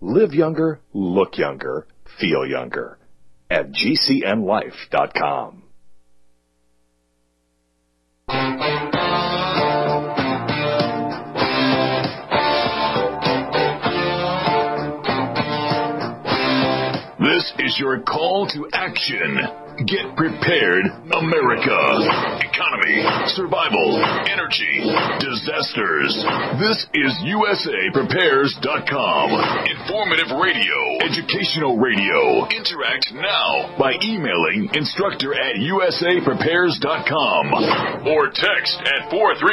Live younger, look younger, feel younger at GCNlife.com. This is your call to action. Get prepared, America. Economy, survival, energy, disasters. This is USAPrepares.com. Informative radio, educational radio. Interact now by emailing instructor@USAPrepares.com or text at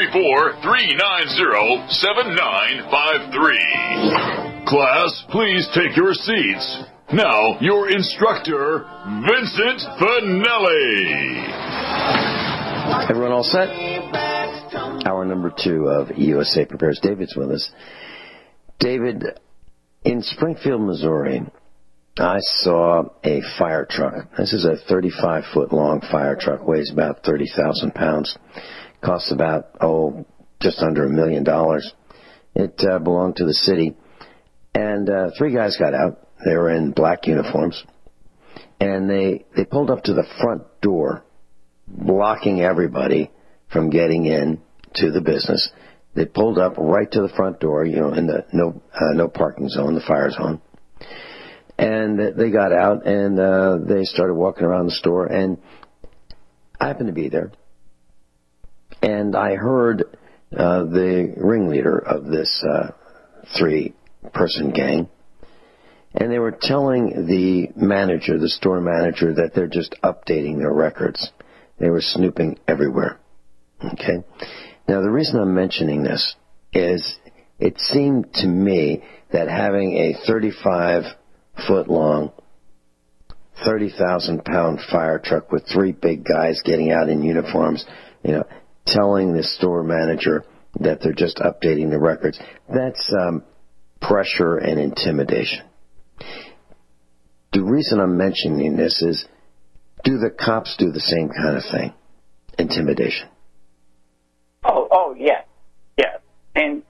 434-390-7953. Class, please take your seats. Now, your instructor, Vincent Finelli. Everyone all set? Hour number 2 of USA Prepares. David's with us. David, in Springfield, Missouri, I saw a fire truck. This is a 35-foot-long fire truck, weighs about 30,000 pounds, costs about, just under $1 million. It belonged to the city. And 3 guys got out. They were in black uniforms, and they pulled up to the front door, blocking everybody from getting in to the business. They pulled up right to the front door, in the no parking zone, the fire zone. And they got out, and they started walking around the store, and I happened to be there. And I heard the ringleader of this 3-person gang, and they were telling the manager, the store manager, that they're just updating their records. They were snooping everywhere. Okay? Now, the reason I'm mentioning this is it seemed to me that having a 35-foot-long, 30,000-pound fire truck with 3 big guys getting out in uniforms, telling the store manager that they're just updating the records, that's pressure and intimidation. The reason I'm mentioning this is, do the cops do the same kind of thing? Intimidation. Oh, yeah. Yeah. And,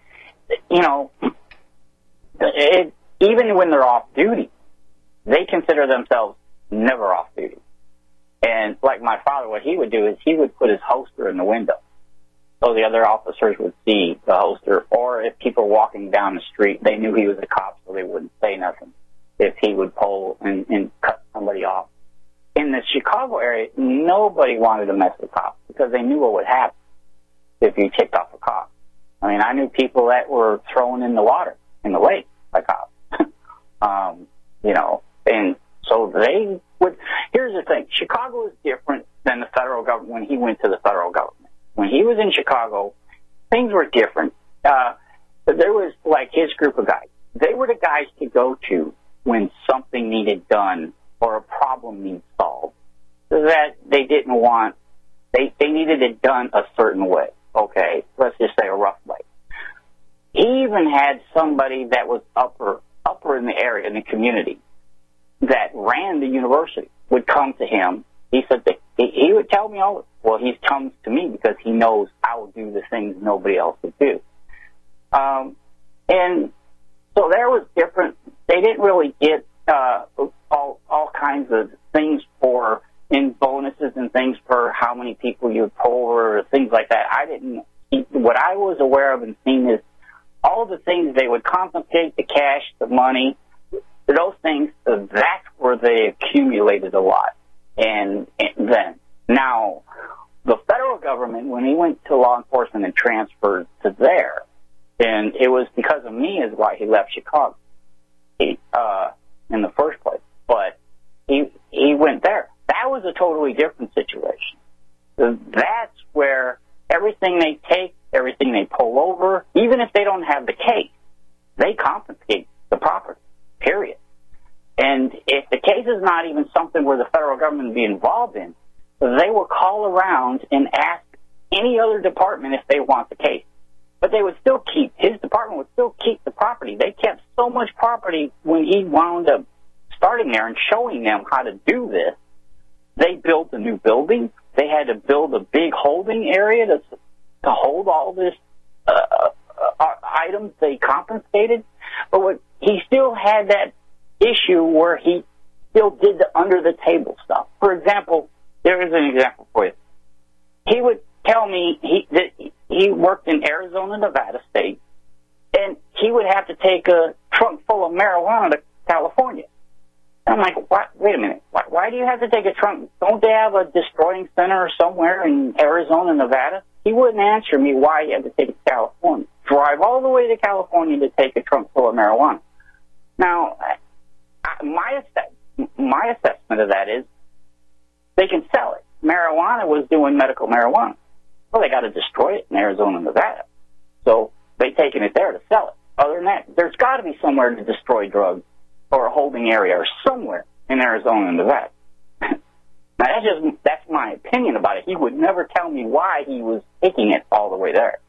even when they're off duty, they consider themselves never off duty. And like my father, what he would do is he would put his holster in the window so the other officers would see the holster. Or if people were walking down the street, they knew he was a cop, so they wouldn't say nothing if he would pull and cut somebody off. In the Chicago area, nobody wanted to mess with cops because they knew what would happen if you tipped off a cop. I mean, I knew people that were thrown in the water, in the lake, by cops. And so they would. Here's the thing. Chicago is different than the federal government when he went to the federal government. When he was in Chicago, things were different. But there was, like, his group of guys. They were the guys to go to when something needed done or a problem needs solved, that they didn't want, they needed it done a certain way. Okay, let's just say a rough way. He even had somebody that was upper in the area, in the community, that ran the university, would come to him. He said that he would tell me he comes to me because he knows I will do the things nobody else would do. And so there was different. They didn't really get all kinds of things in bonuses and things for how many people you pull or things like that. What I was aware of and seen is all the things they would confiscate, the cash, the money, those things, that's where they accumulated a lot. And then, now, the federal government, when he went to law enforcement and transferred to there, and it was because of me is why he left Chicago in the first place. But he went there. That was a totally different situation. So that's where everything they take, everything they pull over, even if they don't have the case, they confiscate the property, period. And if the case is not even something where the federal government would be involved in, they will call around and ask any other department if they want the case. But they would still his department would still keep the property. They kept so much property when he wound up starting there and showing them how to do this. They built a new building. They had to build a big holding area to hold all this items they confiscated. But he still had that issue where he still did the under-the-table stuff. For example, there is an example for you. He would tell me that he worked in Arizona, Nevada State, and he would have to take a trunk full of marijuana to California. And I'm like, what? Wait a minute. Why do you have to take a trunk? Don't they have a destroying center somewhere in Arizona, Nevada? He wouldn't answer me why he had to take it to California. Drive all the way to California to take a trunk full of marijuana. Now, my assessment of that is they can sell it. Marijuana was doing medical marijuana. Well, they got to destroy it in Arizona, Nevada. So they've taken it there to sell it. Other than that, there's got to be somewhere to destroy drugs or a holding area or somewhere in Arizona and Nevada. Now, that's my opinion about it. He would never tell me why he was taking it all the way there.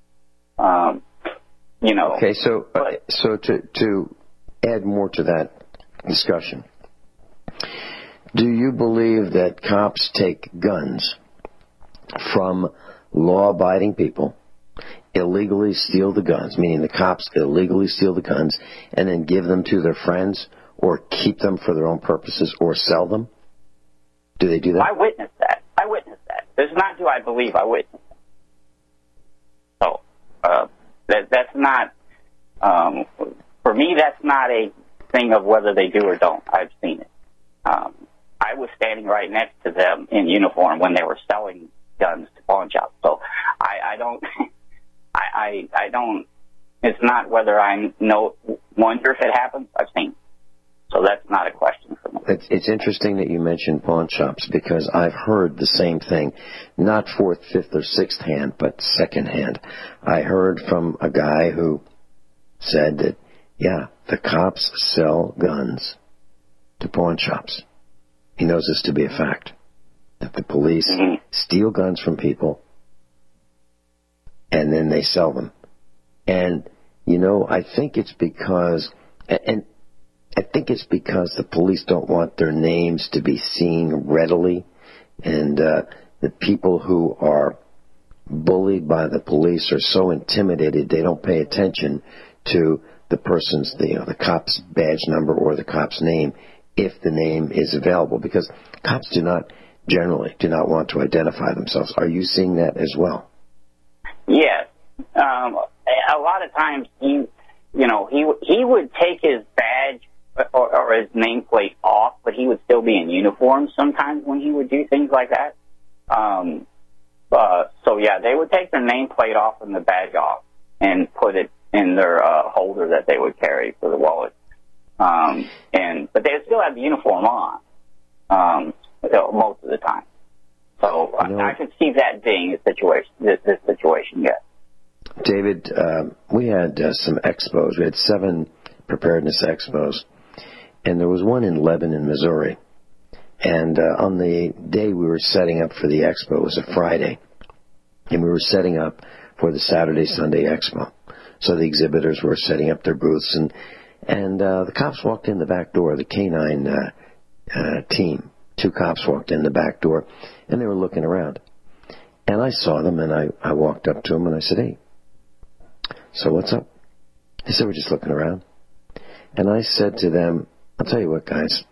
Okay, so to add more to that discussion, do you believe that cops take guns from law-abiding people, illegally steal the guns, meaning the cops illegally steal the guns, and then give them to their friends or keep them for their own purposes or sell them? Do they do that? I witnessed that. It's not do I believe, I witnessed it. So, that's not, for me, that's not a thing of whether they do or don't. I've seen it. I was standing right next to them in uniform when they were selling guns to pawn shops. So I don't, I don't, it's not whether I wonder if it happens. I've seen it. So that's not a question for me. It's interesting that you mentioned pawn shops because I've heard the same thing, not fourth, fifth, or sixth hand, but second hand. I heard from a guy who said that, yeah, the cops sell guns to pawn shops. He knows this to be a fact, that the police steal guns from people and then they sell them. And, I think it's because, the police don't want their names to be seen readily, and the people who are bullied by the police are so intimidated they don't pay attention to the person's, the cop's badge number or the cop's name if the name is available, because cops generally do not want to identify themselves. Are you seeing that as well? Yes. A lot of times he would take his badge or his nameplate off, but he would still be in uniform sometimes when he would do things like that. So yeah, they would take their nameplate off and the badge off and put it in their holder that they would carry for the wallet. But they would still have the uniform on most of the time. So I could see that being this situation, yes. David, we had some expos. We had 7 preparedness expos, and there was one in Lebanon, Missouri. And on the day we were setting up for the expo, it was a Friday, and we were setting up for the Saturday, Sunday expo. So the exhibitors were setting up their booths, and the cops walked in the back door, the canine team. 2 cops walked in the back door, and they were looking around. And I saw them, and I walked up to them, and I said, "Hey, so what's up?" They said, "We're just looking around." And I said to them, "I'll tell you what, guys.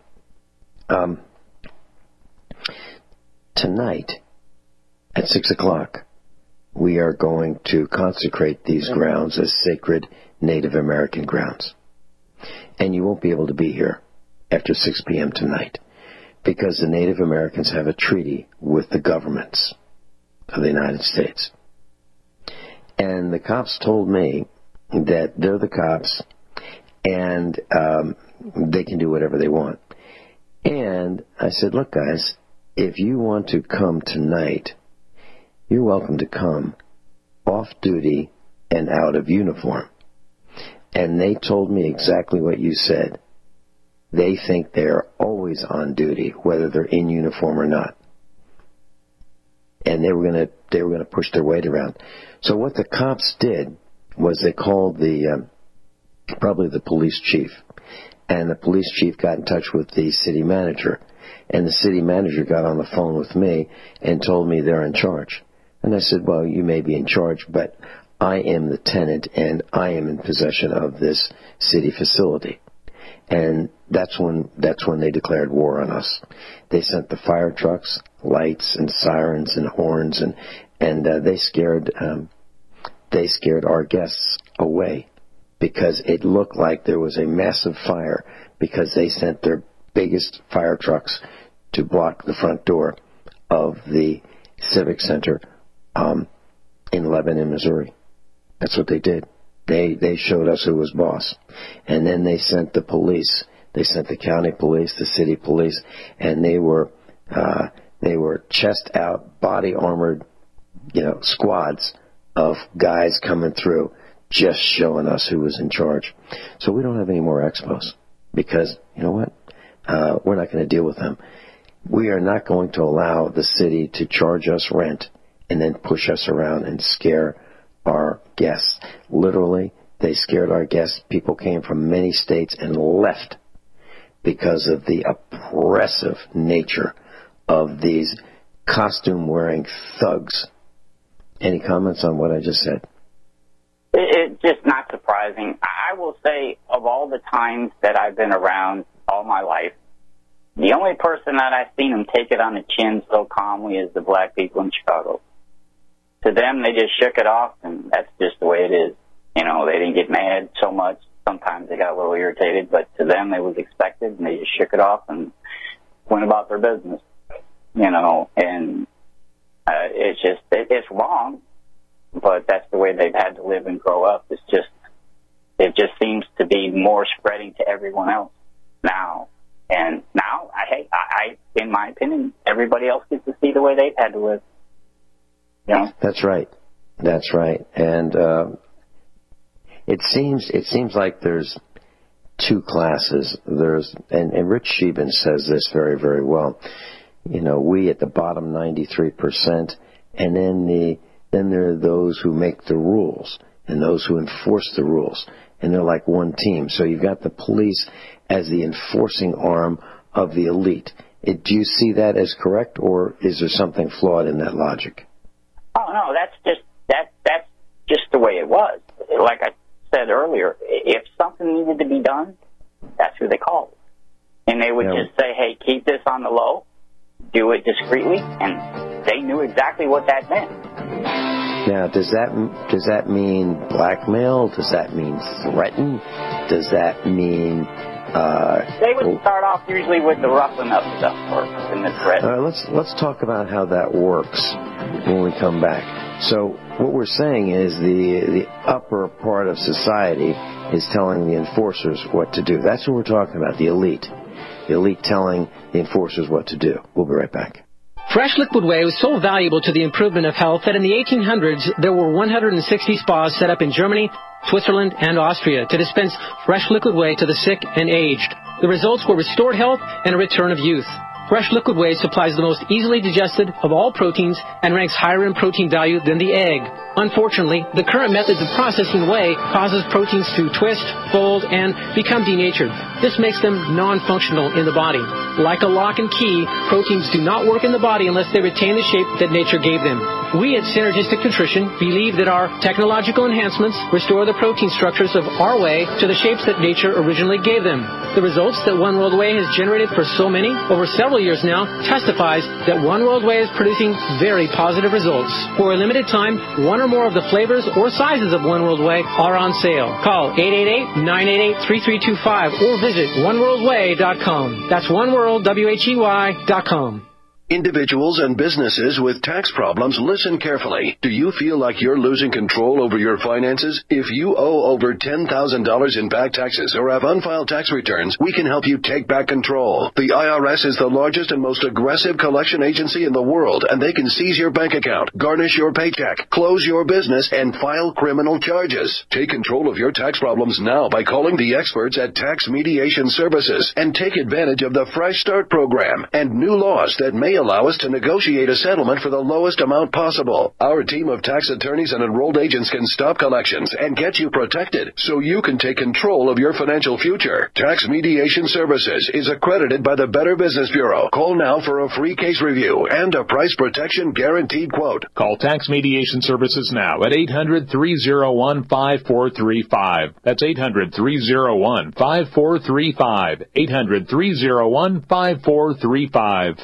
Tonight, at 6 o'clock, we are going to consecrate these grounds as sacred Native American grounds. And you won't be able to be here after 6 p.m. tonight because the Native Americans have a treaty with the governments of the United States." And the cops told me that they're the cops and they can do whatever they want. And I said, "Look, guys, if you want to come tonight, you're welcome to come off duty and out of uniform." And they told me exactly what you said. They think they're always on duty, whether they're in uniform or not. And they were going to push their weight around. So what the cops did was they called probably the police chief. And the police chief got in touch with the city manager. And the city manager got on the phone with me and told me they're in charge. And I said, "Well, you may be in charge, but I am the tenant and I am in possession of this city facility. And that's when they declared war on us. They sent the fire trucks, lights and sirens and horns, and they scared our guests away because it looked like there was a massive fire because they sent their biggest fire trucks to block the front door of the Civic Center in Lebanon, Missouri. That's what they did. They showed us who was boss. And then they sent the police. They sent the county police, the city police, and they were chest out, body armored, squads of guys coming through just showing us who was in charge. So we don't have any more expos because, you know what? We're not going to deal with them. We are not going to allow the city to charge us rent and then push us around and scare our guests. Literally, they scared our guests. People came from many states and left because of the oppressive nature of these costume-wearing thugs. Any comments on what I just said? It's just not surprising. I will say, of all the times that I've been around all my life, the only person that I've seen them take it on the chin so calmly is the black people in Chicago. To them, they just shook it off, and that's just the way it is. They didn't get mad so much. Sometimes they got a little irritated, but to them, it was expected, and they just shook it off and went about their business. And it's wrong, but that's the way they've had to live and grow up. It just seems to be more spreading to everyone else now. And now, I in my opinion, everybody else gets to see the way they've had to live. That's right. And it seems like there's two classes. And Rich Sheben says this very, very well. We at the bottom 93%, and then there are those who make the rules and those who enforce the rules, and they're like one team. So you've got the police as the enforcing arm of the elite. Do you see that as correct, or is there something flawed in that logic? Oh no, that's just the way it was. Like I said earlier, if something needed to be done, that's who they called, and they would just say, "Hey, keep this on the low, do it discreetly," and they knew exactly what that meant. Now, does that mean blackmail? Does that mean threaten? Does that mean? They would start off usually with the roughing up stuff first, and the threat. Let's talk about how that works when we come back. So what we're saying is the upper part of society is telling the enforcers what to do. That's what we're talking about, the elite. The elite telling the enforcers what to do. We'll be right back. Fresh Liquid Whey was so valuable to the improvement of health that in the 1800s there were 160 spas set up in Germany, Switzerland, and Austria to dispense fresh liquid whey to the sick and aged. The results were restored health and a return of youth. Fresh Liquid Whey supplies the most easily digested of all proteins and ranks higher in protein value than the egg. Unfortunately, the current methods of processing whey causes proteins to twist, fold, and become denatured. This makes them non-functional in the body. Like a lock and key, proteins do not work in the body unless they retain the shape that nature gave them. We at Synergistic Nutrition believe that our technological enhancements restore the protein structures of our whey to the shapes that nature originally gave them. The results that One World Whey has generated for so many, over several years now, testifies that One World Whey is producing very positive results. For a limited time, one or more of the flavors or sizes of One World Whey are on sale. Call 888-988-3325 or visit oneworldwhey.com. That's oneworldwhey.com. Individuals and businesses with tax problems, listen carefully. Do you feel like you're losing control over your finances? If you owe over $10,000 in back taxes or have unfiled tax returns, we can help you take back control. The IRS is the largest and most aggressive collection agency in the world, and they can seize your bank account, garnish your paycheck, close your business, and file criminal charges. Take control of your tax problems now by calling the experts at Tax Mediation Services and take advantage of the Fresh Start program and new laws that may allow us to negotiate a settlement for the lowest amount possible. Our team of tax attorneys and enrolled agents can stop collections and get you protected so you can take control of your financial future. Tax Mediation Services is accredited by the Better Business Bureau. Call now for a free case review and a price protection guaranteed quote. Call Tax Mediation Services now at 800-301-5435. That's 800-301-5435. 800-301-5435.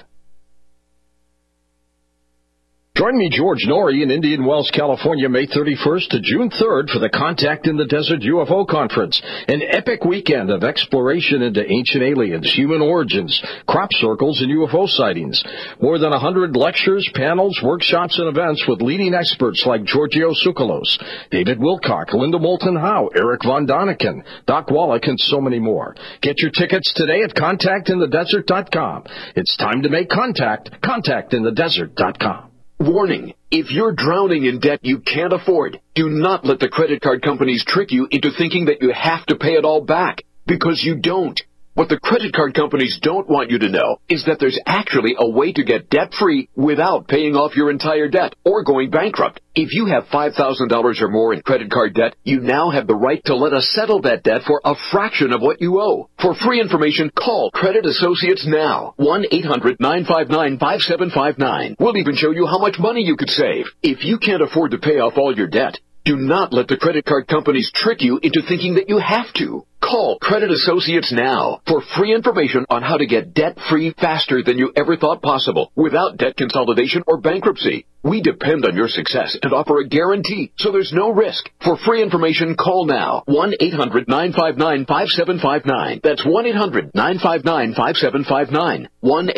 Join me, George Norrie, in Indian Wells, California, May 31st to June 3rd for the Contact in the Desert UFO Conference, an epic weekend of exploration into ancient aliens, human origins, crop circles, and UFO sightings. More than 100 lectures, panels, workshops, and events with leading experts like Giorgio Tsoukalos, David Wilcock, Linda Moulton Howe, Eric Von Daniken, Doc Wallach, and so many more. Get your tickets today at contactinthedesert.com. It's time to make contact. Contactinthedesert.com. Warning, if you're drowning in debt you can't afford, do not let the credit card companies trick you into thinking that you have to pay it all back, because you don't. What the credit card companies don't want you to know is that there's actually a way to get debt-free without paying off your entire debt or going bankrupt. If you have $5,000 or more in credit card debt, you now have the right to let us settle that debt for a fraction of what you owe. For free information, call Credit Associates now. 1-800-959-5759. We'll even show you how much money you could save. If you can't afford to pay off all your debt, do not let the credit card companies trick you into thinking that you have to. Call Credit Associates now for free information on how to get debt-free faster than you ever thought possible without debt consolidation or bankruptcy. We depend on your success and offer a guarantee, so there's no risk. For free information, call now. 1-800-959-5759. That's 1-800-959-5759.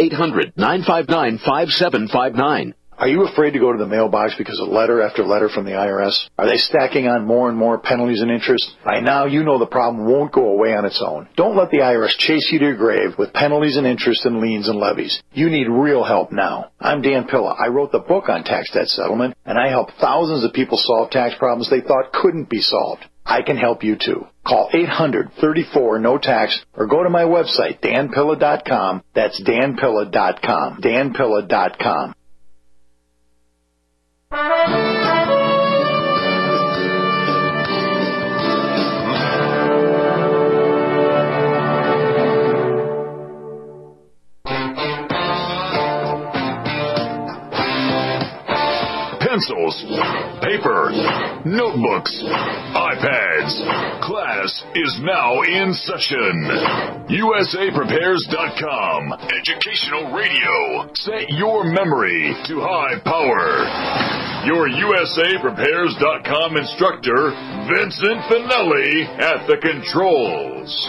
1-800-959-5759. Are you afraid to go to the mailbox because of letter after letter from the IRS? Are they stacking on more and more penalties and interest? By now, you know the problem won't go away on its own. Don't let the IRS chase you to your grave with penalties and interest and liens and levies. You need real help now. I'm Dan Pilla. I wrote the book on tax debt settlement, and I help thousands of people solve tax problems they thought couldn't be solved. I can help you too. Call 800-34-NO-TAX or go to my website, danpilla.com. That's danpilla.com. danpilla.com. Pencils, paper, notebooks, iPads. Class is now in session. USAPrepares.com. Educational radio. Set your memory to high power. Your USAPrepares.com instructor, Vincent Finelli, at the controls.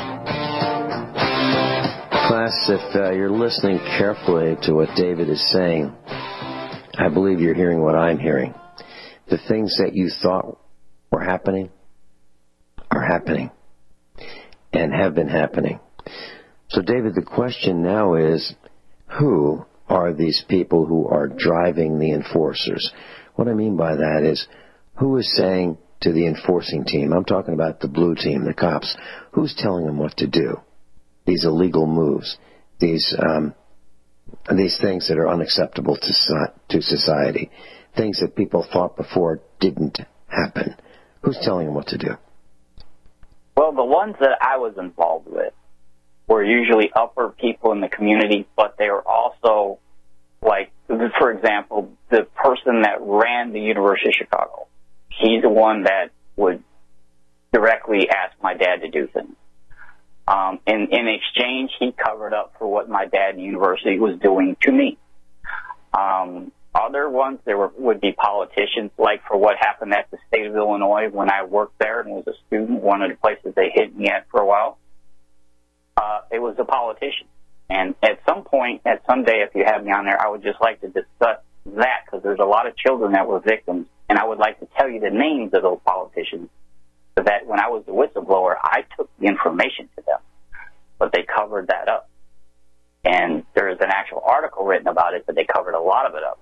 Class, if you're listening carefully to what David is saying, I believe you're hearing what I'm hearing. The things that you thought were happening are happening and have been happening. So, David, the question now is, who are these people who are driving the enforcers? What I mean by that is, who is saying to the enforcing team, I'm talking about the blue team, the cops, who's telling them what to do? These illegal moves, these things that are unacceptable to society, things that people thought before didn't happen. Who's telling them what to do? Well, the ones that I was involved with were usually upper people in the community, but they were also, like, for example, the person that ran the University of Chicago. He's the one that would directly ask my dad to do things. In exchange, he covered up for what my dad in the university was doing to me. Other ones, would be politicians, like for what happened at the state of Illinois when I worked there and was a student, one of the places they hid me at for a while. It was a politician. And at some point, someday, if you have me on there, I would just like to discuss that, because there's a lot of children that were victims, and I would like to tell you the names of those politicians, so that when I was the whistleblower, I took the information to them, but they covered that up. And there's an actual article written about it, but they covered a lot of it up.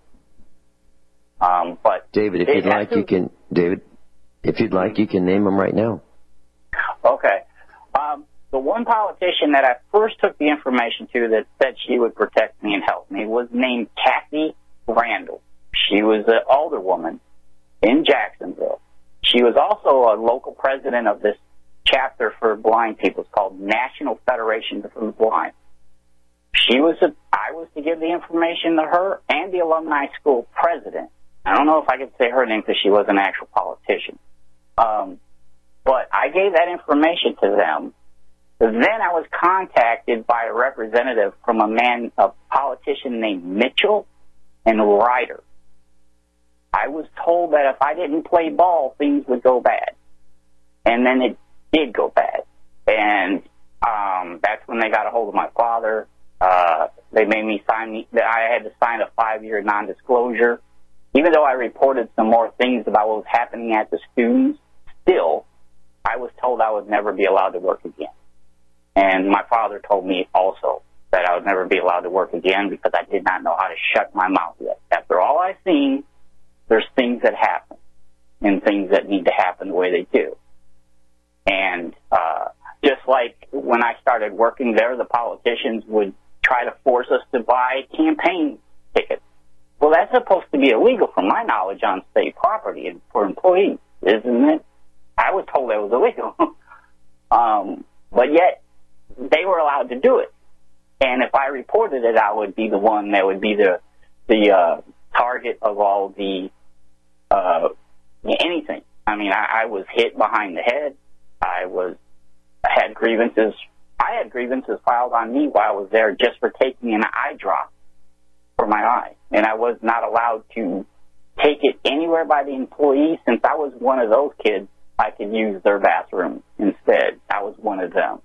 But David, if you'd like, you can name them right now. Okay. the one politician that I first took the information to that said she would protect me and help me was named Kathy Randall. She was an alderwoman in Jacksonville. She was also a local president of this chapter for blind people. It's called National Federation for the Blind. I was to give the information to her and the alumni school president. I don't know if I could say her name because she was an actual politician. But I gave that information to them. Then I was contacted by a representative from a politician named Mitchell and Ryder. I was told that if I didn't play ball, things would go bad. And then it did go bad. And that's when they got a hold of my father. They made me I had to sign a 5-year non-disclosure. Even though I reported some more things about what was happening at the students, still, I was told I would never be allowed to work again. And my father told me also that I would never be allowed to work again because I did not know how to shut my mouth yet. After all I've seen, there's things that happen and things that need to happen the way they do. And just like when I started working there, the politicians would try to force us to buy campaign tickets. Well, that's supposed to be illegal from my knowledge on state property and for employees, isn't it? I was told that was illegal. But yet, they were allowed to do it. And if I reported it, I would be the one that would be the target of all the anything. I mean, I was hit behind the head. I had grievances. I had grievances filed on me while I was there just for taking an eye drop for my eye. And I was not allowed to take it anywhere by the employees. Since I was one of those kids, I could use their bathroom instead. I was one of them.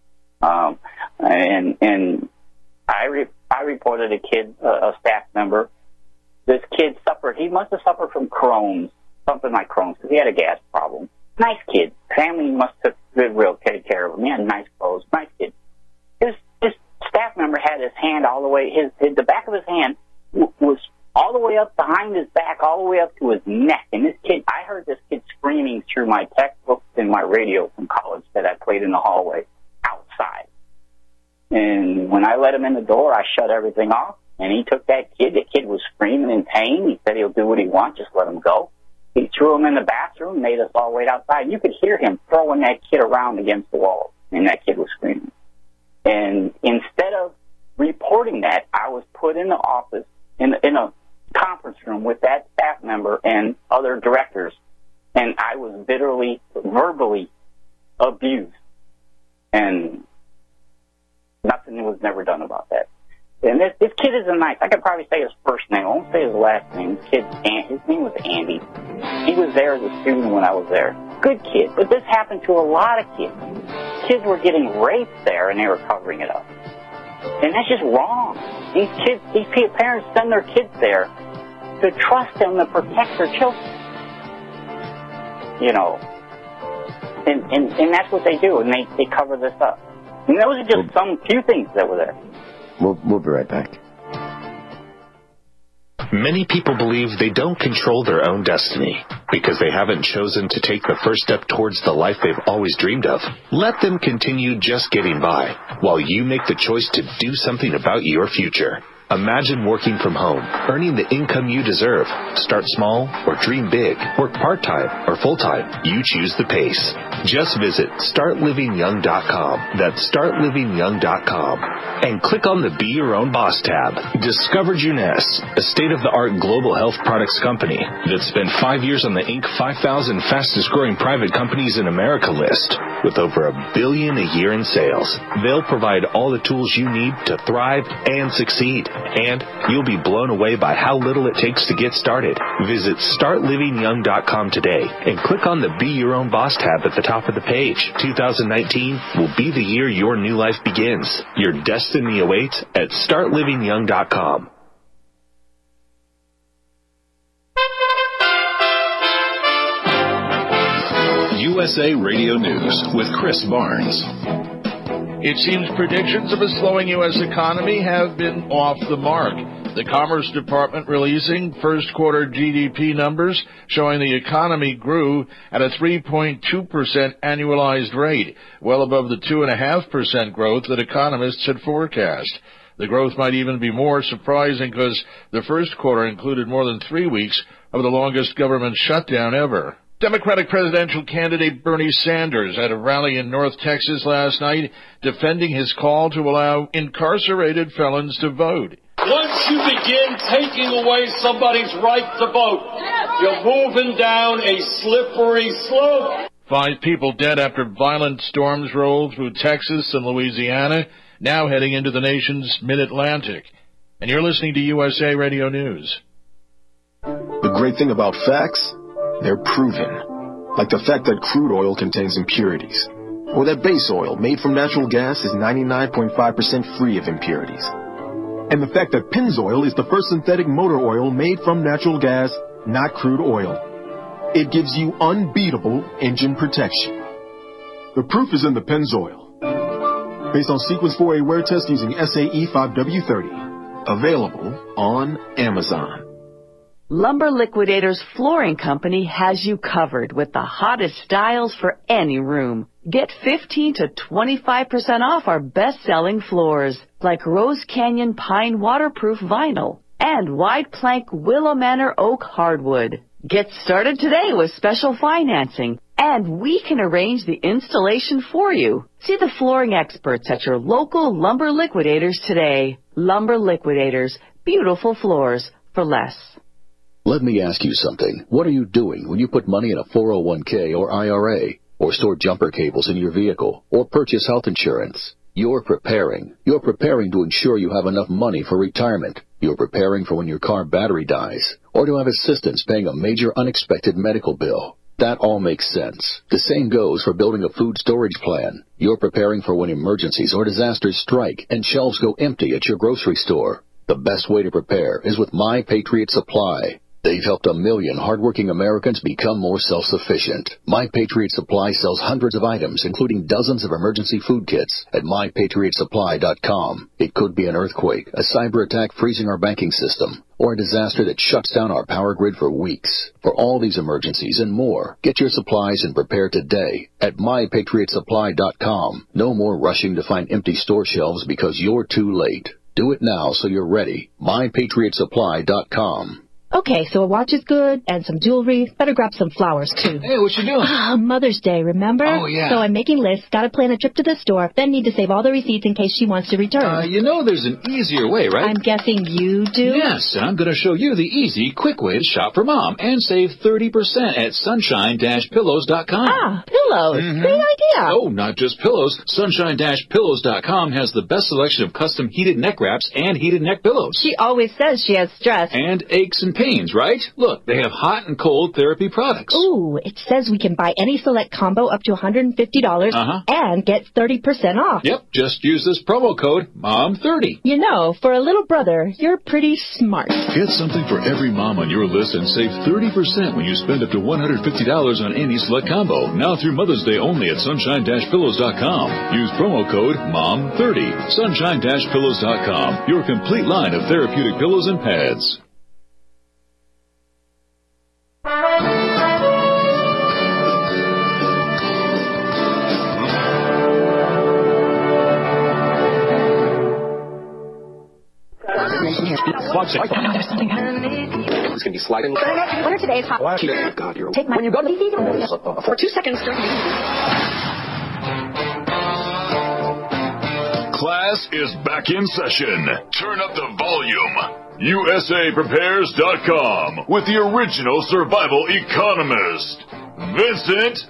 And I reported a kid, a staff member. This kid he must have suffered from Crohn's, something like Crohn's, because he had a gas problem. Nice kid. Family must have real take care of him. He had nice clothes. Nice kid. This staff member had his hand all the way, the back of his hand was all the way up behind his back, all the way up to his neck. And I heard this kid screaming through my textbooks and my radio from college that I played in the hallway outside. And when I let him in the door, I shut everything off. And he took that kid. The kid was screaming in pain. He said he'll do what he wants. Just let him go. He threw him in the bathroom, made us all wait outside. You could hear him throwing that kid around against the wall, and that kid was screaming. And instead of reporting that, I was put in the office, in a conference room with that staff member and other directors, and I was verbally abused. And nothing was never done about that. And this kid is I could probably say his first name. I won't say his last name. His name was Andy. He was there as a student when I was there. Good kid. But this happened to a lot of kids. Kids were getting raped there, and they were covering it up. And that's just wrong. These parents send their kids there to trust them to protect their children. You know. And that's what they do, and they cover this up. And those are just some few things that were there. We'll be right back. Many people believe they don't control their own destiny because they haven't chosen to take the first step towards the life they've always dreamed of. Let them continue just getting by while you make the choice to do something about your future. Imagine working from home, earning the income you deserve. Start small or dream big. Work part-time or full-time. You choose the pace. Just visit StartLivingYoung.com. That's StartLivingYoung.com. And click on the Be Your Own Boss tab. Discover Juness, a state-of-the-art global health products company that spent 5 years on the Inc. 5,000 fastest-growing private companies in America list. With over $1 billion a year in sales, they'll provide all the tools you need to thrive and succeed. And you'll be blown away by how little it takes to get started. Visit StartLivingYoung.com today and click on the Be Your Own Boss tab at the top of the page. 2019 will be the year your new life begins. Your destiny awaits at StartLivingYoung.com. USA Radio News with Chris Barnes. It seems predictions of a slowing U.S. economy have been off the mark. The Commerce Department releasing first quarter GDP numbers showing the economy grew at a 3.2% annualized rate, well above the 2.5% growth that economists had forecast. The growth might even be more surprising because the first quarter included more than 3 weeks of the longest government shutdown ever. Democratic presidential candidate Bernie Sanders had a rally in North Texas last night defending his call to allow incarcerated felons to vote. Once you begin taking away somebody's right to vote, you're moving down a slippery slope. 5 people dead after violent storms rolled through Texas and Louisiana, now heading into the nation's mid-Atlantic. And you're listening to USA Radio News. The great thing about facts, they're proven. Like the fact that crude oil contains impurities. Or that base oil made from natural gas is 99.5% free of impurities. And the fact that Pennzoil is the first synthetic motor oil made from natural gas, not crude oil. It gives you unbeatable engine protection. The proof is in the Pennzoil. Based on Sequence 4A wear test using SAE 5W30. Available on Amazon. Lumber Liquidators Flooring Company has you covered with the hottest styles for any room. Get 15 to 25% off our best-selling floors, like Rose Canyon Pine Waterproof Vinyl and Wide Plank Willow Manor Oak Hardwood. Get started today with special financing, and we can arrange the installation for you. See the flooring experts at your local Lumber Liquidators today. Lumber Liquidators, beautiful floors for less. Let me ask you something. What are you doing when you put money in a 401k or IRA, or store jumper cables in your vehicle, or purchase health insurance? You're preparing. You're preparing to ensure you have enough money for retirement. You're preparing for when your car battery dies, or to have assistance paying a major unexpected medical bill. That all makes sense. The same goes for building a food storage plan. You're preparing for when emergencies or disasters strike and shelves go empty at your grocery store. The best way to prepare is with My Patriot Supply. They've helped 1 million hardworking Americans become more self-sufficient. My Patriot Supply sells hundreds of items, including dozens of emergency food kits at MyPatriotSupply.com. It could be an earthquake, a cyber attack freezing our banking system, or a disaster that shuts down our power grid for weeks. For all these emergencies and more, get your supplies and prepare today at MyPatriotSupply.com. No more rushing to find empty store shelves because you're too late. Do it now so you're ready. MyPatriotSupply.com. Okay, so a watch is good, and some jewelry. Better grab some flowers, too. Hey, what you doing? Mother's Day, remember? Oh, yeah. So I'm making lists, gotta plan a trip to the store, then need to save all the receipts in case she wants to return. You know there's an easier way, right? I'm guessing you do? Yes, and I'm going to show you the easy, quick way to shop for Mom and save 30% at sunshine-pillows.com. Ah, pillows. Mm-hmm. Great idea. Oh, not just pillows. Sunshine-pillows.com has the best selection of custom heated neck wraps and heated neck pillows. She always says she has stress. And aches and pains, right? Look, they have hot and cold therapy products. Ooh, it says we can buy any select combo up to $150 and get 30% off. Yep, just use this promo code MOM30. You know, for a little brother, you're pretty smart. Get something for every mom on your list and save 30% when you spend up to $150 on any select combo. Now through Mother's Day only at sunshine-pillows.com. Use promo code MOM30. Sunshine-pillows.com. Your complete line of therapeutic pillows and pads. There's something happening. It's going to be sliding. What are today's hot? Oh, God, you're... Take my... When you go to... For 2 seconds. Class is back in session. Turn up the volume. USAPrepares.com with the original survival economist, Vincent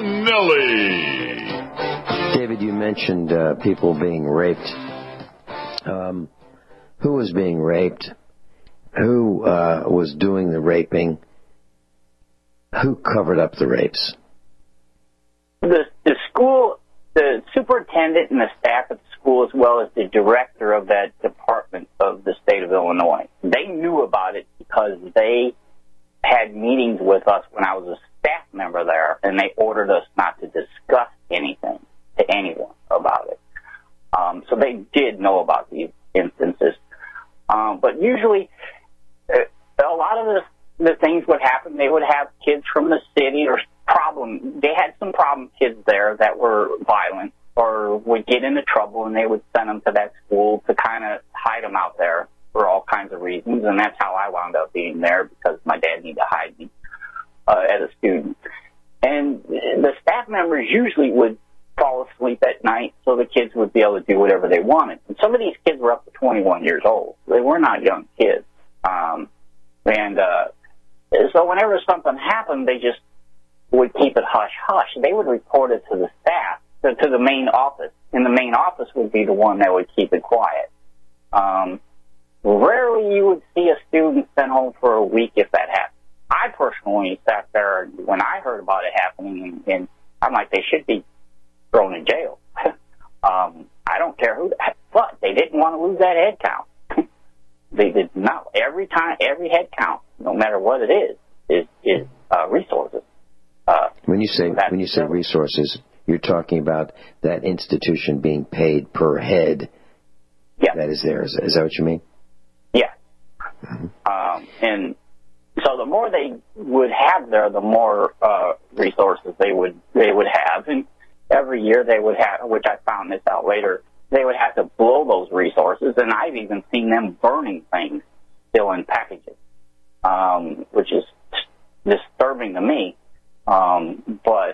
Finelli. David, you mentioned people being raped. Who was being raped? Who was doing the raping? Who covered up the rapes? The school, the superintendent and the staff at the school, as well as the director of that department of the state of Illinois. They knew about it because they had meetings with us when I was a staff member there, and they ordered us not to discuss anything to anyone about it. So they did know about these instances. But usually, a lot of the things would happen. They would have kids from the city or they had some problem kids there that were violent or would get into trouble, and they would send them to that school to kind of hide them out there for all kinds of reasons. And that's how I wound up being there, because my dad needed to hide me as a student. And the staff members usually would fall asleep at night so the kids would be able to do whatever they wanted. And some of these kids were up to 21 years old. They were not young kids. So whenever something happened, they just would keep it hush-hush. They would report it to the staff, to the main office. And the main office would be the one that would keep it quiet. Rarely you would see a student sent home for a week if that happened. I personally sat there when I heard about it happening, and I'm like, they should be thrown in jail. I don't care who, but they didn't want to lose that head count. They did not. Every head count, no matter what it is resources. When you say resources, you're talking about that institution being paid per head. Yeah. That is there. Is that what you mean? Yeah. And so the more they would have there, the more resources they would have. And every year they would have, which I found this out later, they would have to blow those resources. And I've even seen them burning things still in packages, which is disturbing to me. But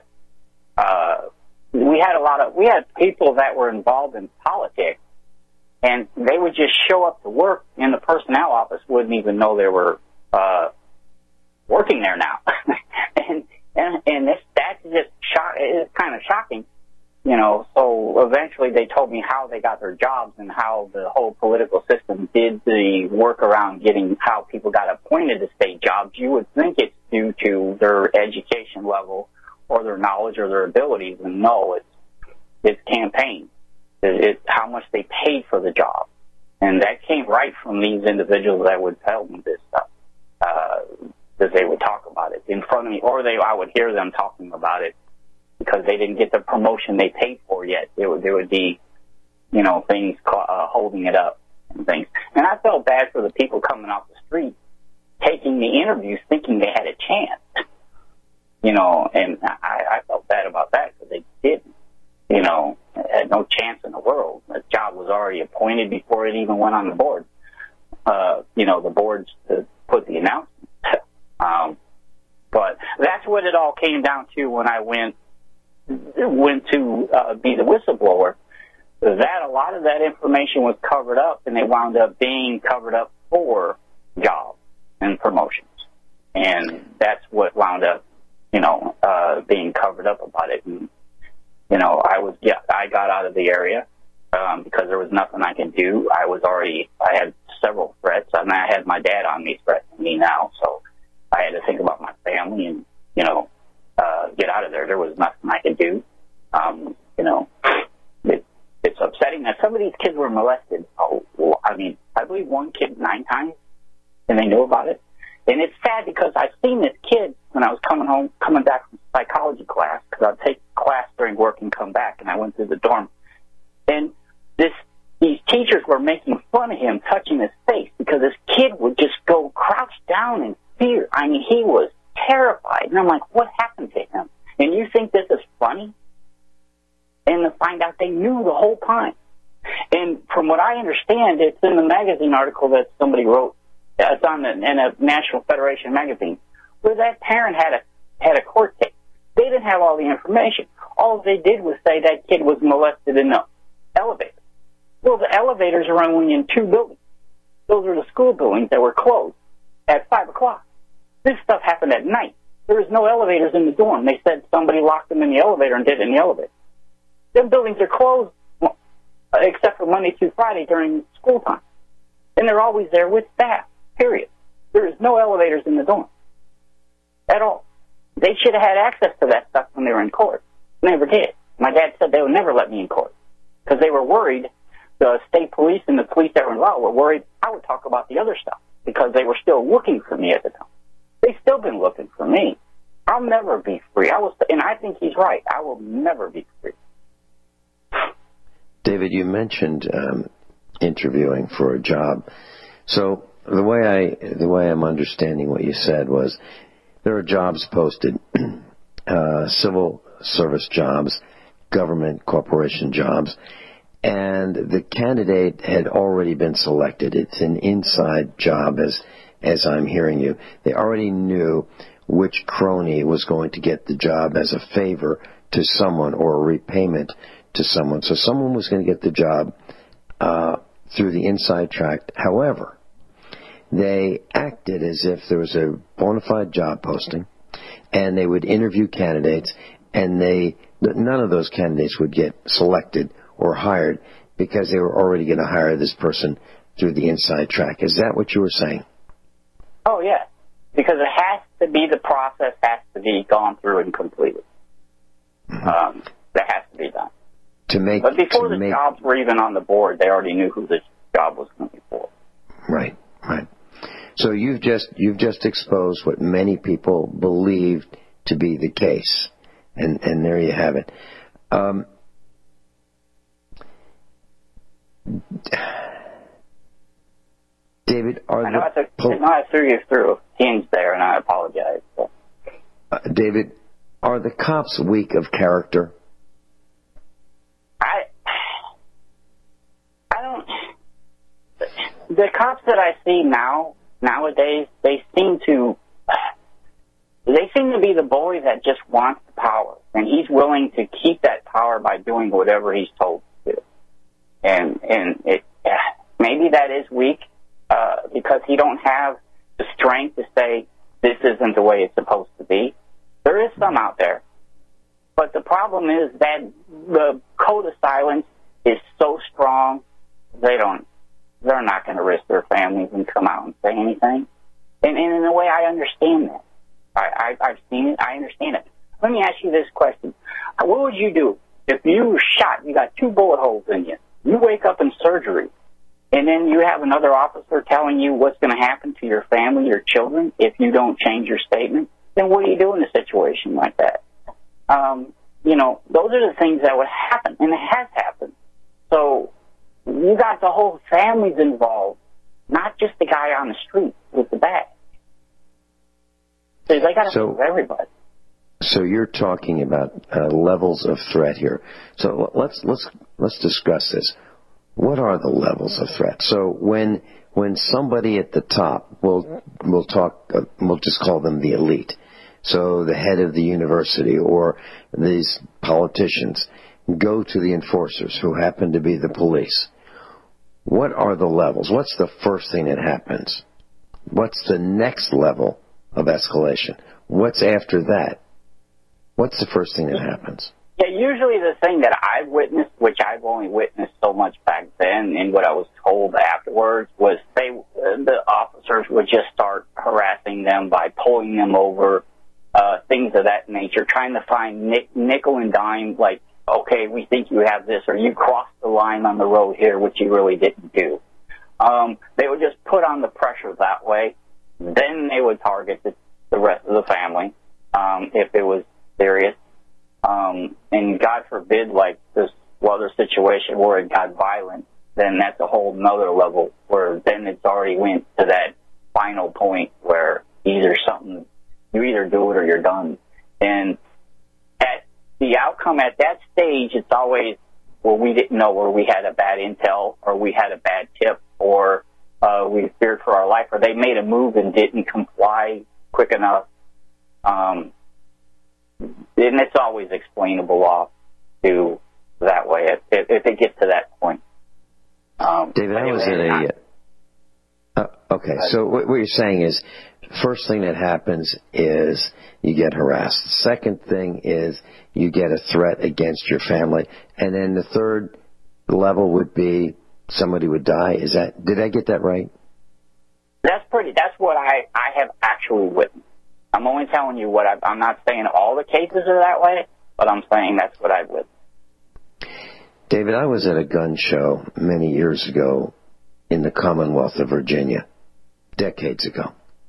we had people that were involved in politics, and they would just show up to work, and the personnel office wouldn't even know they were working there now. and that's just it's kind of shocking, you know. So eventually they told me how they got their jobs and how the whole political system did the work around getting how people got appointed to state jobs. You would think it's due to their education level or their knowledge or their abilities, and no, it's campaign. It's how much they paid for the job. And that came right from these individuals that would tell me this stuff, that they would talk about it in front of me, or I would hear them talking about it because they didn't get the promotion they paid for yet. There would be, you know, things holding it up and things. And I felt bad for the people coming off the street, taking the interviews, thinking they had a chance, you know, and I felt bad about that because they didn't. You know, had no chance in the world. The job was already appointed before it even went on the board. You know, the boards to put the announcement. But that's what it all came down to when I went to be the whistleblower. That a lot of that information was covered up, and they wound up being covered up for jobs and promotions, and that's what wound up, you know, being covered up about it. And, you know, I got out of the area because there was nothing I could do. I had several threats. I mean, I had my dad on me threatening me now, so I had to think about my family and, you know, get out of there. There was nothing I could do. You know, it's upsetting that some of these kids were molested. I mean, I believe one kid 9 times, and they knew about it. And it's sad because I've seen this kid when I was coming back from psychology class, because I'd take class during work and come back, and I went through the dorm. And these teachers were making fun of him, touching his face, because this kid would just go crouch down in fear. I mean, he was terrified. And I'm like, what happened to him? And you think this is funny? And to find out they knew the whole time. And from what I understand, it's in the magazine article that somebody wrote. It's in a National Federation magazine, where that parent had a court case. They didn't have all the information. All they did was say that kid was molested in the elevator. Well, the elevators are only in 2 buildings. Those are the school buildings that were closed at 5 o'clock. This stuff happened at night. There was no elevators in the dorm. They said somebody locked them in the elevator and did it in the elevator. Them buildings are closed except for Monday through Friday during school time. And they're always there with staff, period. There is no elevators in the dorm at all. They should have had access to that stuff when they were in court. Never did. My dad said they would never let me in court because they were worried. The state police and the police that were involved were worried I would talk about the other stuff because they were still looking for me at the time. They've still been looking for me. I'll never be free. And I think he's right. I will never be free. David, you mentioned interviewing for a job. So the way I'm understanding what you said was there are jobs posted, civil service jobs, government corporation jobs, and the candidate had already been selected. It's an inside job, as I'm hearing you. They already knew which crony was going to get the job as a favor to someone or a repayment to someone. So someone was going to get the job through the inside track. However, they acted as if there was a bona fide job posting, and they would interview candidates, and none of those candidates would get selected or hired because they were already going to hire this person through the inside track. Is that what you were saying? Oh, yeah. Because it has to be, the process has to be gone through and completed. That has to be done. But before the jobs were even on the board, they already knew who the job was going to be for. Right. So you've just exposed what many people believed to be the case, and there you have it. David, I know I threw you through hinge there, and I apologize. David, are the cops weak of character? I don't. The cops that I see nowadays, they seem to be the boy that just wants the power, and he's willing to keep that power by doing whatever he's told to do. And maybe that is weak because he don't have the strength to say this isn't the way it's supposed to be. There is some out there, but the problem is that the code of silence is so strong they're not going to risk their families and come out and say anything. And in a way, I understand that. I've seen it. I understand it. Let me ask you this question. What would you do if you were shot, you got 2 bullet holes in you, you wake up in surgery, and then you have another officer telling you what's going to happen to your family, your children, if you don't change your statement? Then what do you do in a situation like that? Those are the things that would happen, and it has happened. So you got the whole families involved, not just the guy on the street with the bag. So they got to move everybody. So you're talking about levels of threat here. So let's discuss this. What are the levels of threat? So when somebody at the top, we'll just call them the elite. So the head of the university or these politicians go to the enforcers who happen to be the police. What are the levels? What's the first thing that happens? What's the next level of escalation? What's after that? What's the first thing that happens? Yeah, usually the thing that I've witnessed, which I've only witnessed so much back then, and what I was told afterwards, was the officers would just start harassing them by pulling them over, things of that nature, trying to find nickel and dime, like, okay, we think you have this, or you crossed the line on the road here, which you really didn't do. They would just put on the pressure that way. Then they would target the rest of the family if it was serious. And God forbid, like this other situation where it got violent, then that's a whole nother level where then it's already went to that final point where you either do it or you're done. And at the outcome at that stage, it's always, well, we didn't know, or we had a bad intel, or we had a bad tip, or we feared for our life, or they made a move and didn't comply quick enough. And it's always explainable off to that way if it gets to that point. David, I was at okay, so what you're saying is, first thing that happens is you get harassed. The second thing is you get a threat against your family. And then the third level would be somebody would die. Did I get that right? That's what I have actually witnessed. I'm only telling you what I'm not saying all the cases are that way, but I'm saying that's what I've witnessed. David, I was at a gun show many years ago in the Commonwealth of Virginia, decades ago.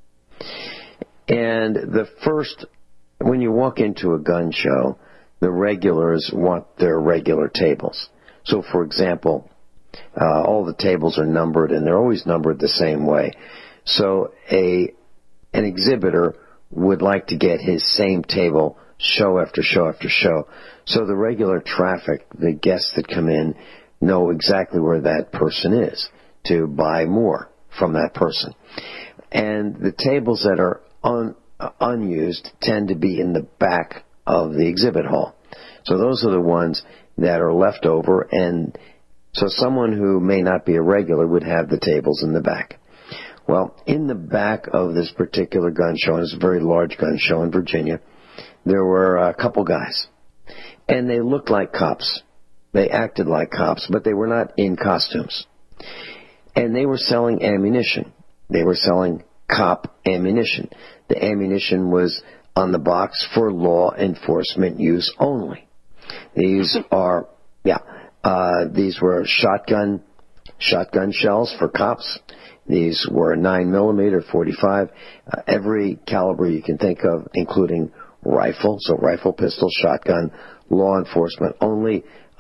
And when you walk into a gun show, the regulars want their regular tables. So, for example, All the tables are numbered, and they're always numbered the same way. So an exhibitor would like to get his same table show after show after show. So the regular traffic, the guests that come in, know exactly where that person is to buy more from that person. And the tables that are unused tend to be in the back of the exhibit hall. So those are the ones that are left over, and so someone who may not be a regular would have the tables in the back. Well, in the back of this particular gun show, and it's a very large gun show in Virginia, there were a couple guys, and they looked like cops. They acted like cops, but they were not in costumes. And they were selling ammunition. They were selling cop ammunition. The ammunition was on the box for law enforcement use only. These are, these were shotgun shells for cops. These were 9mm, 45, every caliber you can think of, including rifle, so rifle, pistol, shotgun, law enforcement only.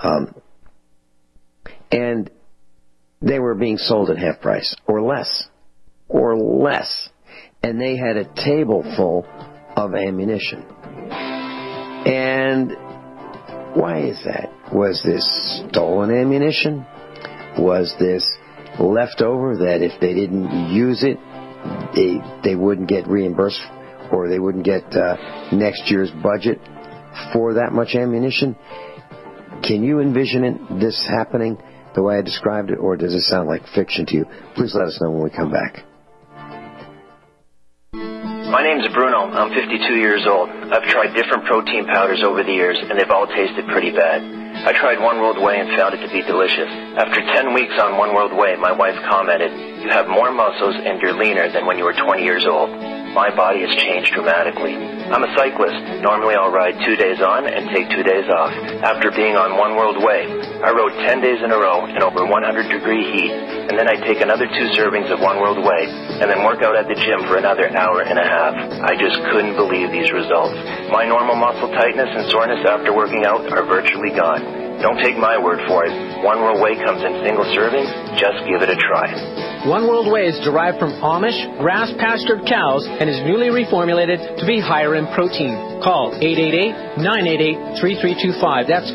And they were being sold at half price or less. And they had a table full of ammunition. And why is that? Was this stolen ammunition? Was this leftover that if they didn't use it, they wouldn't get reimbursed, or they wouldn't get next year's budget for that much ammunition? Can you envision this happening the way I described it, or does it sound like fiction to you? Please let us know when we come back. My name's Bruno. I'm 52 years old. I've tried different protein powders over the years, and they've all tasted pretty bad. I tried One World Whey and found it to be delicious. After 10 weeks on One World Whey, my wife commented, "You have more muscles and you're leaner than when you were 20 years old." My body has changed dramatically. I'm a cyclist. Normally I'll ride 2 days on and take 2 days off. After being on One World Whey, I rode 10 days in a row in over 100-degree heat, and then I take another 2 servings of One World Whey, and then work out at the gym for another hour and a half. I just couldn't believe these results. My normal muscle tightness and soreness after working out are virtually gone. Don't take my word for it. One World Whey comes in single servings. Just give it a try. One World Whey is derived from Amish grass-pastured cows and is newly reformulated to be higher in protein. Call 888-988-3325. That's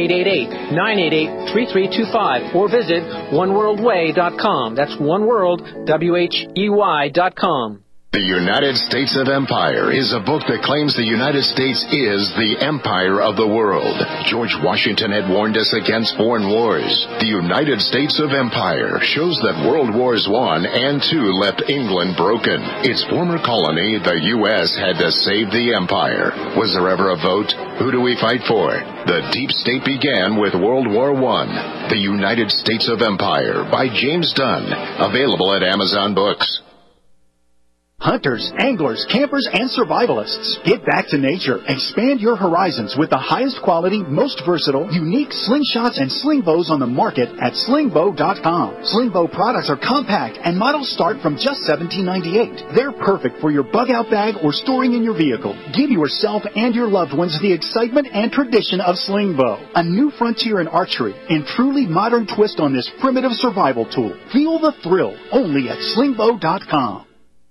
888-988-3325. Or visit oneworldwhey.com. That's oneworld.com. The United States of Empire is a book that claims the United States is the empire of the world. George Washington had warned us against foreign wars. The United States of Empire shows that World Wars I and II left England broken. Its former colony, the U.S., had to save the empire. Was there ever a vote? Who do we fight for? The deep state began with World War I. The United States of Empire by James Dunn. Available at Amazon Books. Hunters, anglers, campers, and survivalists. Get back to nature. Expand your horizons with the highest quality, most versatile, unique slingshots and sling bows on the market at slingbow.com. Slingbow products are compact and models start from just $17.98. They're perfect for your bug-out bag or storing in your vehicle. Give yourself and your loved ones the excitement and tradition of Slingbow. A new frontier in archery and truly modern twist on this primitive survival tool. Feel the thrill only at slingbow.com.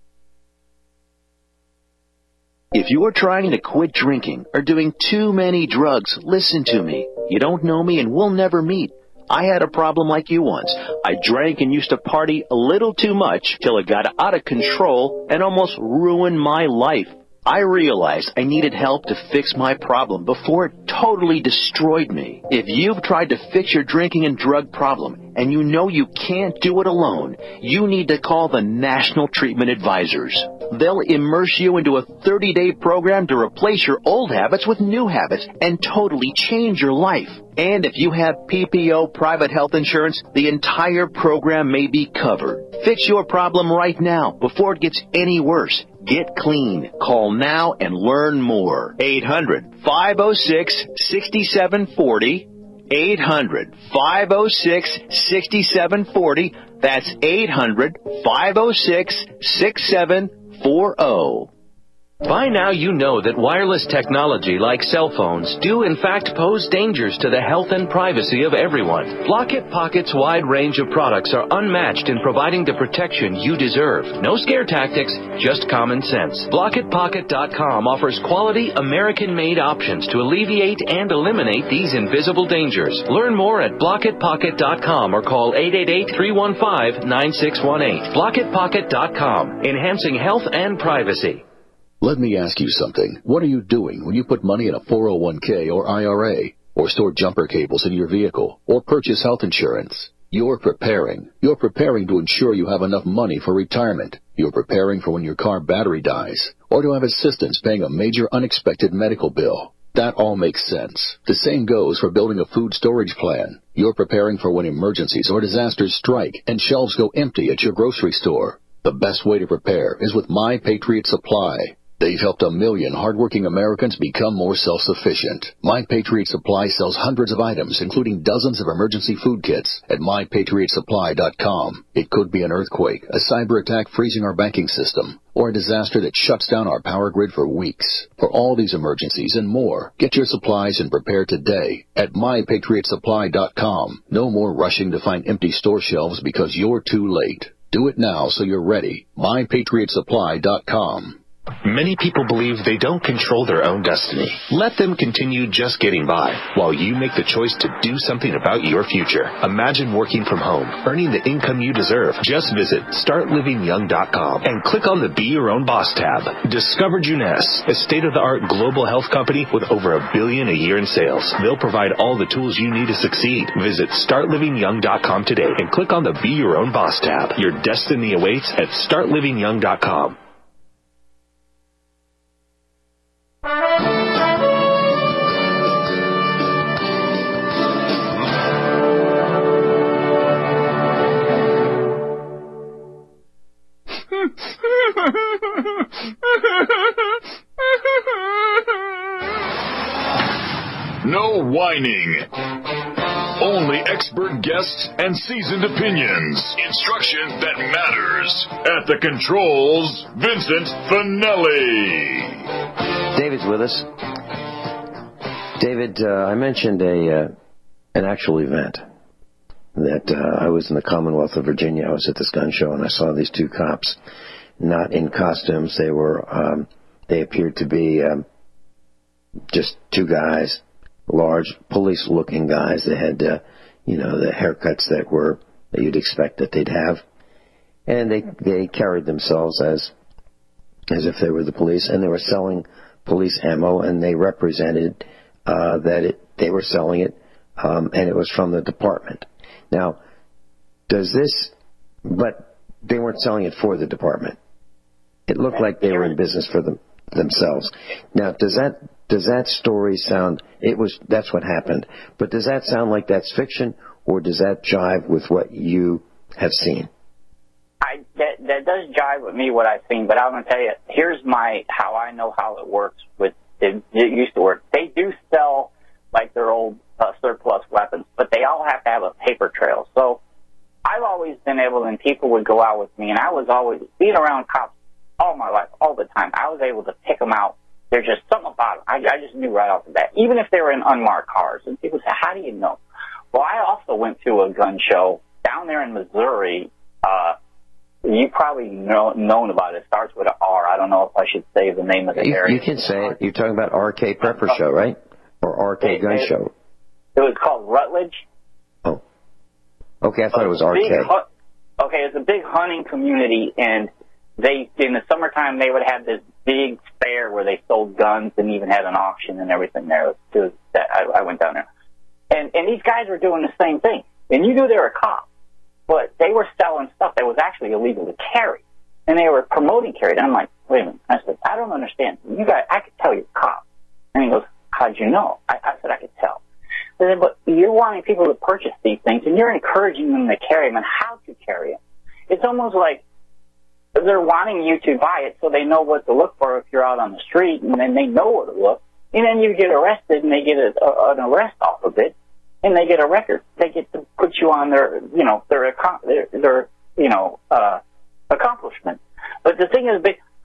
If you're trying to quit drinking or doing too many drugs, listen to me. You don't know me and we'll never meet. I had a problem like you once. I drank and used to party a little too much till it got out of control and almost ruined my life. I realized I needed help to fix my problem before it totally destroyed me. If you've tried to fix your drinking and drug problem and you know you can't do it alone, you need to call the National Treatment Advisors. They'll immerse you into a 30-day program to replace your old habits with new habits and totally change your life. And if you have PPO private health insurance, the entire program may be covered. Fix your problem right now before it gets any worse. Get clean. Call now and learn more. 800-506-6740. 800-506-6740. That's 800-506-6740. By now you know that wireless technology like cell phones do in fact pose dangers to the health and privacy of everyone. Blockit Pocket's wide range of products are unmatched in providing the protection you deserve. No scare tactics, just common sense. BlockitPocket.com offers quality American-made options to alleviate and eliminate these invisible dangers. Learn more at BlockitPocket.com or call 888-315-9618. BlockitPocket.com, enhancing health and privacy. Let me ask you something. What are you doing when you put money in a 401k or IRA, or store jumper cables in your vehicle, or purchase health insurance? You're preparing. You're preparing to ensure you have enough money for retirement. You're preparing for when your car battery dies, or to have assistance paying a major unexpected medical bill. That all makes sense. The same goes for building a food storage plan. You're preparing for when emergencies or disasters strike and shelves go empty at your grocery store. The best way to prepare is with My Patriot Supply. They've helped 1 million hardworking Americans become more self-sufficient. My Patriot Supply sells hundreds of items, including dozens of emergency food kits at MyPatriotSupply.com. It could be an earthquake, a cyber attack freezing our banking system, or a disaster that shuts down our power grid for weeks. For all these emergencies and more, get your supplies and prepare today at MyPatriotSupply.com. No more rushing to find empty store shelves because you're too late. Do it now so you're ready. MyPatriotSupply.com. Many people believe they don't control their own destiny. Let them continue just getting by while you make the choice to do something about your future. Imagine working from home, earning the income you deserve. Just visit StartLivingYoung.com and click on the Be Your Own Boss tab. Discover Juness, a state-of-the-art global health company with over $1 billion a year in sales. They'll provide all the tools you need to succeed. Visit StartLivingYoung.com today and click on the Be Your Own Boss tab. Your destiny awaits at StartLivingYoung.com. No whining. Only expert guests and seasoned opinions. Instruction that matters. At the controls, Vincent Finelli. David's with us. David, I mentioned an actual event that I was in the Commonwealth of Virginia. I was at this gun show, and I saw these two cops, not in costumes. They appeared to be just two guys, large police-looking guys. They had, the haircuts that you'd expect that they'd have, and they carried themselves as if they were the police, and they were selling police ammo, and they represented they were selling it, and it was from the department. Now, but they weren't selling it for the department. It looked like they were in business for themselves. Now, does that story sound, that's what happened, but does that sound like that's fiction, or does that jive with what you have seen? That does jive with me, what I've seen, but I'm going to tell you, here's how I know how it works it used to work. They do sell like their old surplus weapons, but they all have to have a paper trail. So I've always been able, and people would go out with me, and I was always being around cops all my life, all the time. I was able to pick them out. There's just something about them. I just knew right off the bat, even if they were in unmarked cars. And people say, how do you know? Well, I also went to a gun show down there in Missouri. You probably known about it. It starts with an R. I don't know if I should say the name of the area. You can say it. You're talking about RK Prepper Show, right? Or RK Gun Show. It was called Rutledge. Oh. Okay, I thought it was RK. It's a big hunting community, and in the summertime, they would have this big fair where they sold guns and even had an auction and everything there. I went down there. And these guys were doing the same thing. And you knew they were cops, but they were selling stuff that was actually illegal to carry. And they were promoting carry. And I'm like, wait a minute. I said, I don't understand. You guys, I could tell you're cops. And he goes, how'd you know? I said, I could tell. I said, but you're wanting people to purchase these things, and you're encouraging them to carry them and how to carry them. It's almost like they're wanting you to buy it so they know what to look for if you're out on the street, and then they know where to look. And then you get arrested, and they get an arrest off of it, and they get a record. They get to put you on their accomplishment. But the thing is, I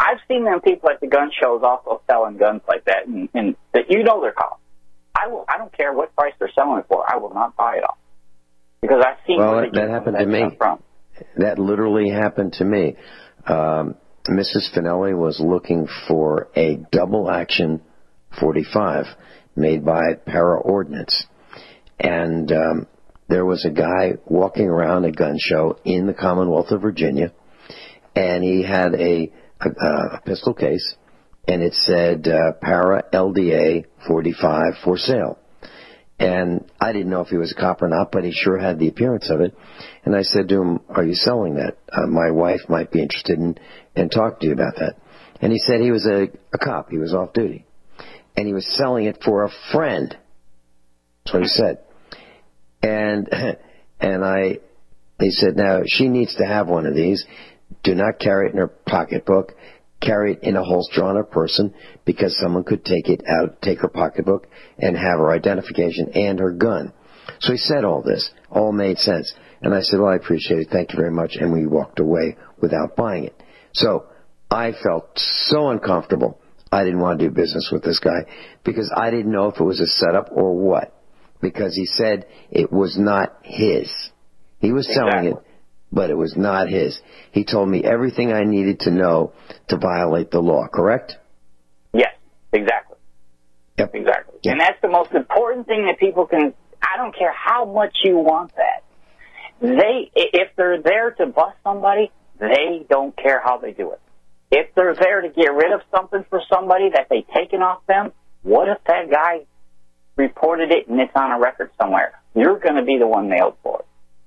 I've seen them people at the gun shows also selling guns like that, and that you know they're cost. I don't care what price they're selling it for. I will not buy it off because I've seen. Well, that happened to me. That literally happened to me. Mrs. Finelli was looking for a double action 45 made by Para Ordnance, and there was a guy walking around a gun show in the Commonwealth of Virginia, and he had a pistol case, and it said Para LDA 45 for sale. And I didn't know if he was a cop or not, but he sure had the appearance of it. And I said to him, "Are you selling that? My wife might be interested in talking to you about that." And he said he was a cop. He was off duty. And he was selling it for a friend. That's what he said. And he said, "Now, she needs to have one of these. Do not carry it in her pocketbook. Carry it in a holster on her person because someone could take it out, take her pocketbook, and have her identification and her gun." So he said all this. All made sense. And I said, "Well, I appreciate it. Thank you very much." And we walked away without buying it. So I felt so uncomfortable. I didn't want to do business with this guy because I didn't know if it was a setup or what. Because he said it was not his. He was selling it, but it was not his. He told me everything I needed to know to violate the law, correct? Yes, exactly. Yep. Exactly. Yep. And that's the most important thing that people can, I don't care how much you want that. If they're there to bust somebody, they don't care how they do it. If they're there to get rid of something for somebody that they've taken off them, what if that guy reported it and it's on a record somewhere? You're going to be the one nailed for it.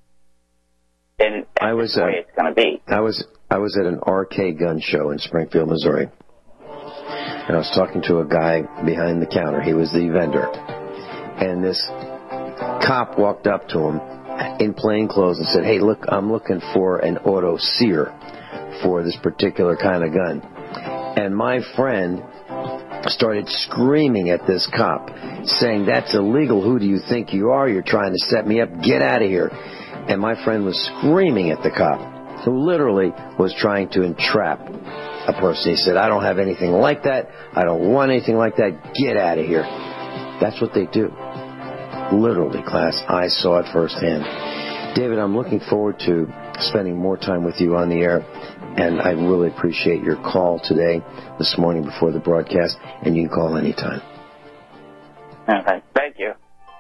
And that's the way it's going to be. I was at an RK gun show in Springfield, Missouri. And I was talking to a guy behind the counter. He was the vendor. And this cop walked up to him in plain clothes and said, "Hey, look, I'm looking for an auto sear for this particular kind of gun." And my friend started screaming at this cop, saying, "That's illegal. Who do you think you are? You're trying to set me up. Get out of here." And my friend was screaming at the cop, who literally was trying to entrap a person. He said, "I don't have anything like that. I don't want anything like that. Get out of here." That's what they do. Literally, class. I saw it firsthand. David, I'm looking forward to spending more time with you on the air, and I really appreciate your call today, this morning before the broadcast, and you can call anytime. Okay. Thank you.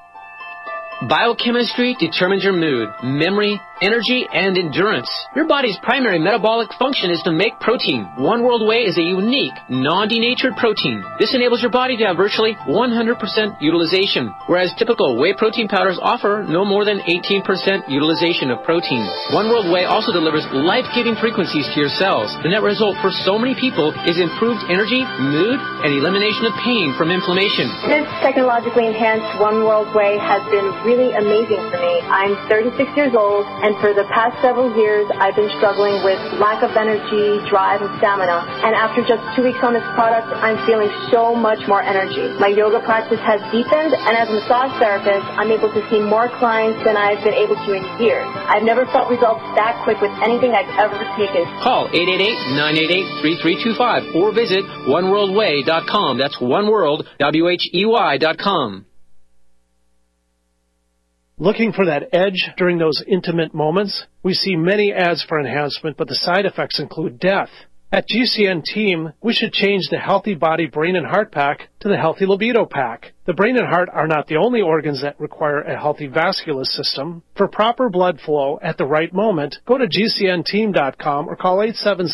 Biochemistry determines your mood, memory, energy, and endurance. Your body's primary metabolic function is to make protein. One World Whey is a unique, non-denatured protein. This enables your body to have virtually 100% utilization, whereas typical whey protein powders offer no more than 18% utilization of protein. One World Whey also delivers life-giving frequencies to your cells. The net result for so many people is improved energy, mood, and elimination of pain from inflammation. This technologically enhanced One World Whey has been really amazing for me. I'm 36 years old, and for the past several years, I've been struggling with lack of energy, drive, and stamina. And after just 2 weeks on this product, I'm feeling so much more energy. My yoga practice has deepened, and as a massage therapist, I'm able to see more clients than I've been able to in years. I've never felt results that quick with anything I've ever taken. Call 888-988-3325 or visit oneworldwhey.com. That's oneworld.com. Looking for that edge during those intimate moments? We see many ads for enhancement, but the side effects include death. At GCN Team, we should change the Healthy Body Brain and Heart Pack to the Healthy Libido Pack. The brain and heart are not the only organs that require a healthy vascular system. For proper blood flow at the right moment, go to GCNteam.com or call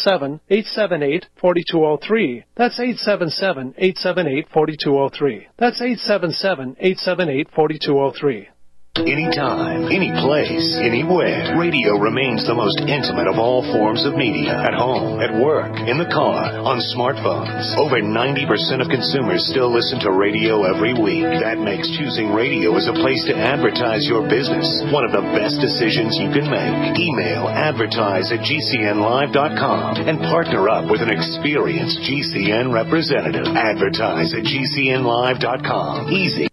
877-878-4203. That's 877-878-4203. That's 877-878-4203. Anytime, any place, anywhere, radio remains the most intimate of all forms of media. At home, at work, in the car, on smartphones. Over 90% of consumers still listen to radio every week. That makes choosing radio as a place to advertise your business one of the best decisions you can make. Email advertise@gcnlive.com and partner up with an experienced GCN representative. Advertise@gcnlive.com. Easy.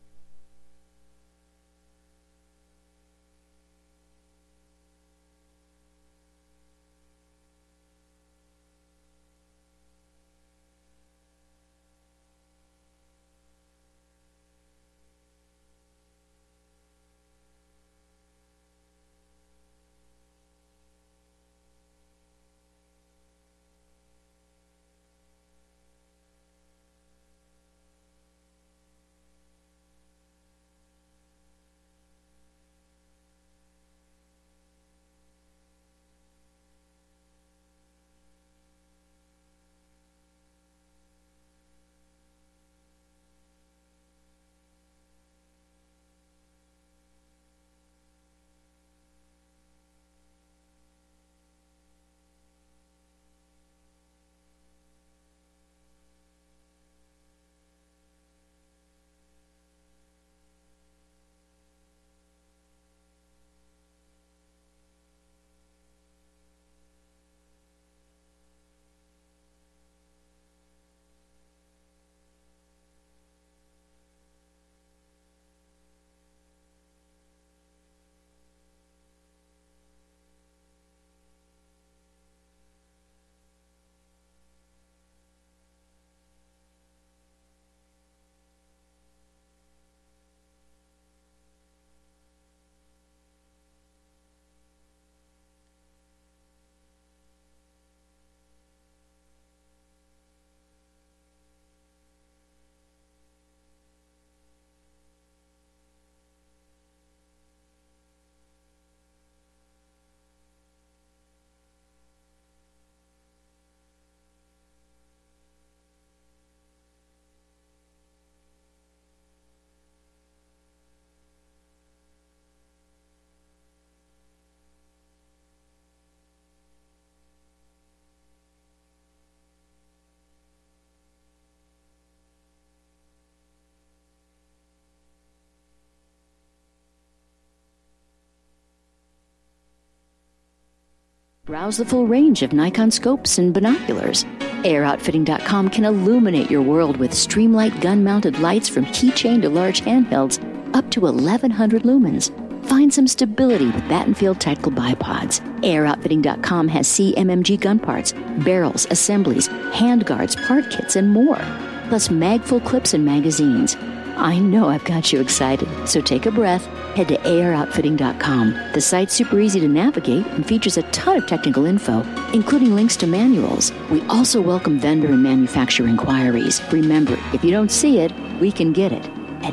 Browse the full range of Nikon scopes and binoculars. Airoutfitting.com can illuminate your world with Streamlight gun-mounted lights from keychain to large handhelds up to 1,100 lumens. Find some stability with Battenfield Tactical Bipods. Airoutfitting.com has CMMG gun parts, barrels, assemblies, handguards, part kits, and more. Plus mag-full clips and magazines. I know I've got you excited, so take a breath. Head to Airoutfitting.com. The site's super easy to navigate and features a ton of technical info, including links to manuals. We also welcome vendor and manufacturer inquiries. Remember, if you don't see it, we can get it at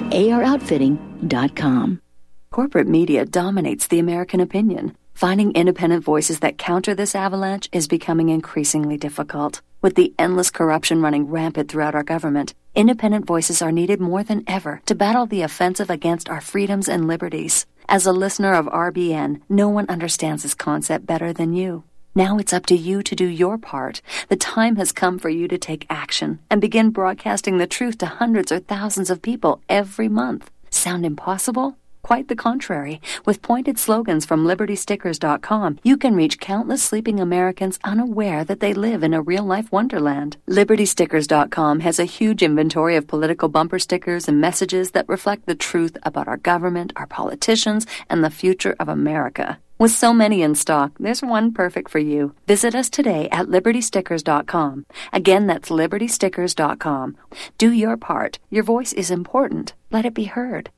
Airoutfitting.com. Corporate media dominates the American opinion. Finding independent voices that counter this avalanche is becoming increasingly difficult. With the endless corruption running rampant throughout our government, independent voices are needed more than ever to battle the offensive against our freedoms and liberties. As a listener of RBN, no one understands this concept better than you. Now it's up to you to do your part. The time has come for you to take action and begin broadcasting the truth to hundreds or thousands of people every month. Sound impossible? Quite the contrary. With pointed slogans from LibertyStickers.com, you can reach countless sleeping Americans unaware that they live in a real-life wonderland. LibertyStickers.com has a huge inventory of political bumper stickers and messages that reflect the truth about our government, our politicians, and the future of America. With so many in stock, there's one perfect for you. Visit us today at LibertyStickers.com. Again, that's LibertyStickers.com. Do your part. Your voice is important. Let it be heard.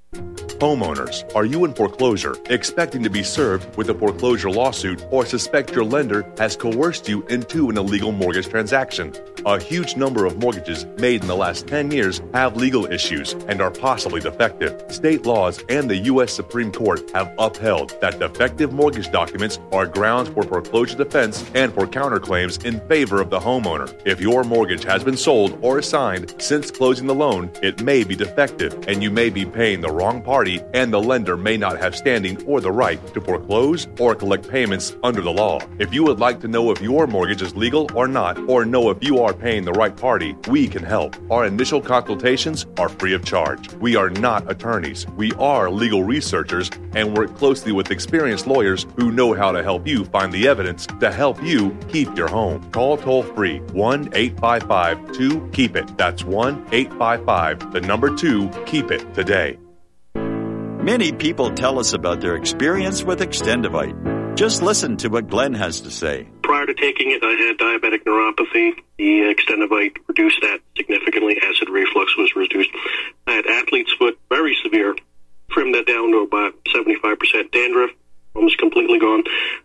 Homeowners, are you in foreclosure, expecting to be served with a foreclosure lawsuit, or suspect your lender has coerced you into an illegal mortgage transaction? A huge number of mortgages made in the last 10 years have legal issues and are possibly defective. State laws and the U.S. Supreme Court have upheld that defective mortgage documents are grounds for foreclosure defense and for counterclaims in favor of the homeowner. If your mortgage has been sold or assigned since closing the loan, it may be defective and you may be paying the wrong party, and the lender may not have standing or the right to foreclose or collect payments under the law. If you would like to know if your mortgage is legal or not, or know if you are paying the right party, we can help. Our initial consultations are free of charge. We are not attorneys. We are legal researchers and work closely with experienced lawyers who know how to help you find the evidence to help you keep your home. Call toll-free 1-855-2-KEEP-IT. That's 1-855-2-KEEP-IT today. Many people tell us about their experience with Extendivite. Just listen to what Glenn has to say. Prior to taking it, I had diabetic neuropathy. The Extendivite reduced that significantly. Acid reflux was reduced. I had athlete's foot, very severe. Trimmed that down to about 75% dandruff, almost completely gone.